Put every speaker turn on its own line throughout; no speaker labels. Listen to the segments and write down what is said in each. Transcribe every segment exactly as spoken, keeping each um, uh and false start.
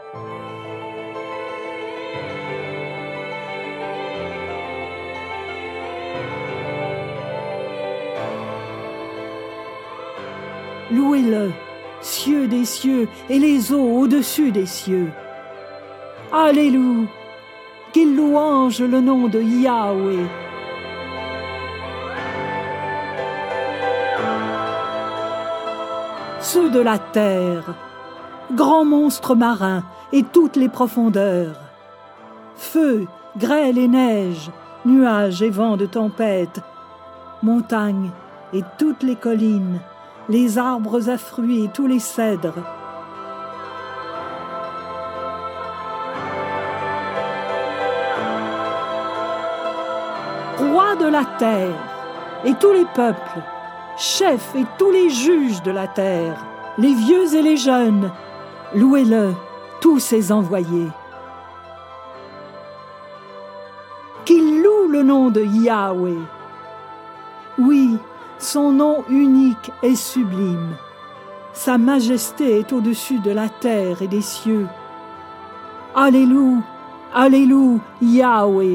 Louez-le, cieux des cieux et les eaux au-dessus des cieux. Alléluia, qu'il louange le nom de Yahweh. Ceux de la terre, grands monstres marins et toutes les profondeurs, feu, grêle et neige, nuages et vents de tempête, montagnes et toutes les collines, les arbres à fruits et tous les cèdres. Rois de la terre et tous les peuples, chefs et tous les juges de la terre, les vieux et les jeunes, louez-le, tous ses envoyés. Qu'il loue le nom de Yahweh. Oui, son nom unique est sublime. Sa majesté est au-dessus de la terre et des cieux. Alléluia, Alléluia, Yahweh.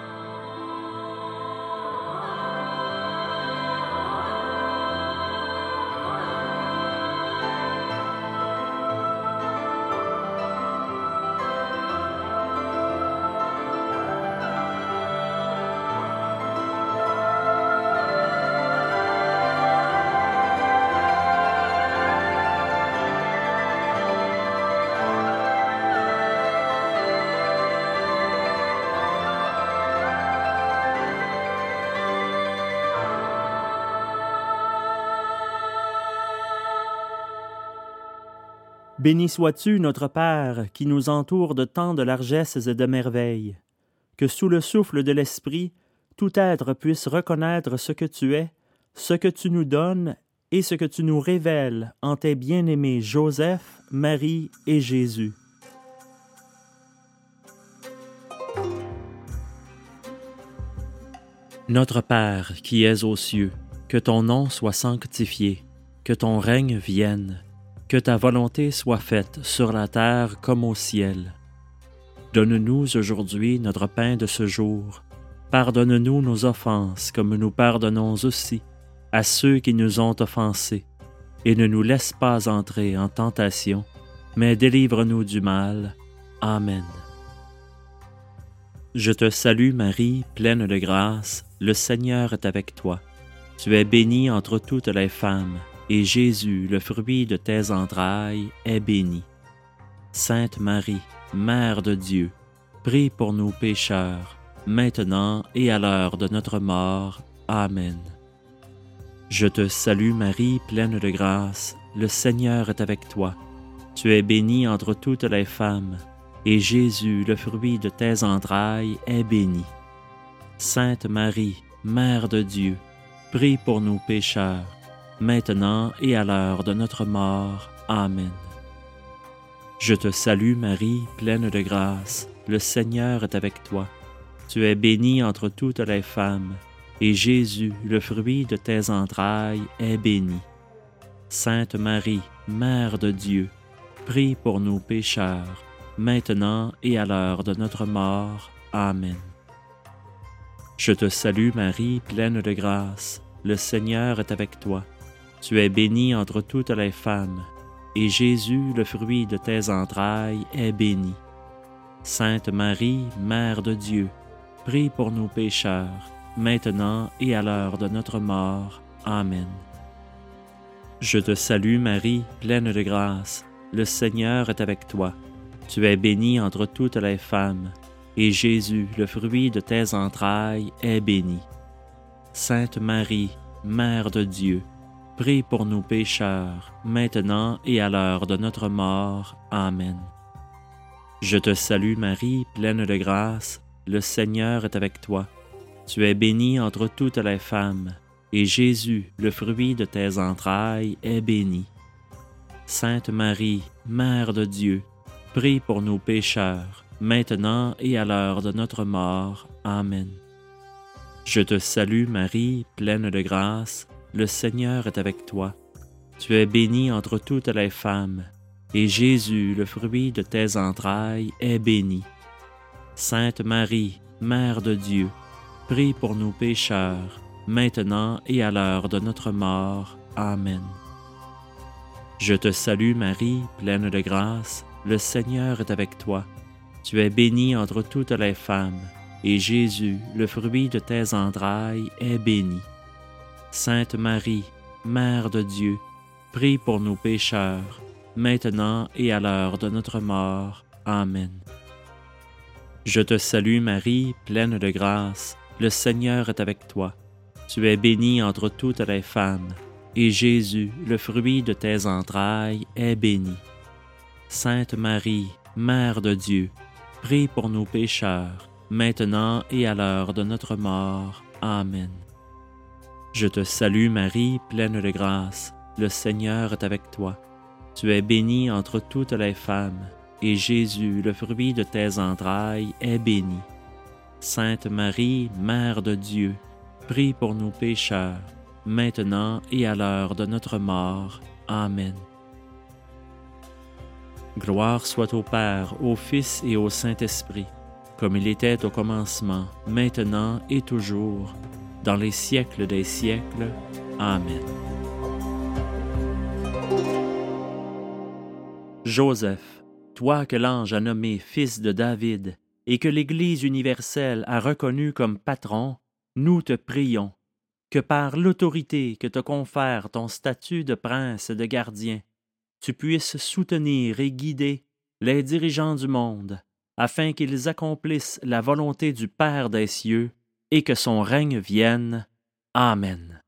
Béni sois-tu, notre Père, qui nous entoure de tant de largesses et de merveilles, que sous le souffle de l'Esprit, tout être puisse reconnaître ce que tu es, ce que tu nous donnes et ce que tu nous révèles en tes bien-aimés Joseph, Marie et Jésus. Notre Père qui es aux cieux, que ton nom soit sanctifié, que ton règne vienne, que ta volonté soit faite sur la terre comme au ciel. Donne-nous aujourd'hui notre pain de ce jour. Pardonne-nous nos offenses comme nous pardonnons aussi à ceux qui nous ont offensés. Et ne nous laisse pas entrer en tentation, mais délivre-nous du mal. Amen. Je te salue Marie, pleine de grâce, le Seigneur est avec toi. Tu es bénie entre toutes les femmes, et Jésus, le fruit de tes entrailles, est béni. Sainte Marie, Mère de Dieu, prie pour nous pécheurs, maintenant et à l'heure de notre mort. Amen. Je te salue Marie, pleine de grâce, le Seigneur est avec toi. Tu es bénie entre toutes les femmes, et Jésus, le fruit de tes entrailles, est béni. Sainte Marie, Mère de Dieu, prie pour nous pécheurs, maintenant et à l'heure de notre mort. Amen. Je te salue Marie, pleine de grâce, le Seigneur est avec toi. Tu es bénie entre toutes les femmes, et Jésus, le fruit de tes entrailles, est béni. Sainte Marie, Mère de Dieu, prie pour nous pécheurs, maintenant et à l'heure de notre mort. Amen. Je te salue Marie, pleine de grâce, le Seigneur est avec toi. Tu es bénie entre toutes les femmes, et Jésus, le fruit de tes entrailles, est béni. Sainte Marie, Mère de Dieu, prie pour nous pécheurs, maintenant et à l'heure de notre mort. Amen. Je te salue Marie, pleine de grâce, le Seigneur est avec toi. Tu es bénie entre toutes les femmes, et Jésus, le fruit de tes entrailles, est béni. Sainte Marie, Mère de Dieu, prie pour nous pécheurs, maintenant et à l'heure de notre mort. Amen. Je te salue Marie, pleine de grâce, le Seigneur est avec toi. Tu es bénie entre toutes les femmes, et Jésus, le fruit de tes entrailles, est béni. Sainte Marie, Mère de Dieu, prie pour nous pécheurs, maintenant et à l'heure de notre mort. Amen. Je te salue Marie, pleine de grâce, le Seigneur est avec toi. Tu es bénie entre toutes les femmes, et Jésus, le fruit de tes entrailles, est béni. Sainte Marie, Mère de Dieu, prie pour nous pécheurs, maintenant et à l'heure de notre mort. Amen. Je te salue Marie, pleine de grâce, le Seigneur est avec toi. Tu es bénie entre toutes les femmes, et Jésus, le fruit de tes entrailles, est béni. Sainte Marie, Mère de Dieu, prie pour nous pécheurs, maintenant et à l'heure de notre mort. Amen. Je te salue Marie, pleine de grâce, le Seigneur est avec toi. Tu es bénie entre toutes les femmes, et Jésus, le fruit de tes entrailles, est béni. Sainte Marie, Mère de Dieu, prie pour nous pécheurs, maintenant et à l'heure de notre mort. Amen. Je te salue Marie, pleine de grâce, le Seigneur est avec toi. Tu es bénie entre toutes les femmes, et Jésus, le fruit de tes entrailles, est béni. Sainte Marie, Mère de Dieu, prie pour nous pécheurs, maintenant et à l'heure de notre mort. Amen. Gloire soit au Père, au Fils et au Saint-Esprit, comme il était au commencement, maintenant et toujours, dans les siècles des siècles. Amen. Joseph, toi que l'ange a nommé fils de David et que l'Église universelle a reconnu comme patron, nous te prions que par l'autorité que te confère ton statut de prince et de gardien, tu puisses soutenir et guider les dirigeants du monde, afin qu'ils accomplissent la volonté du Père des cieux et que son règne vienne. Amen.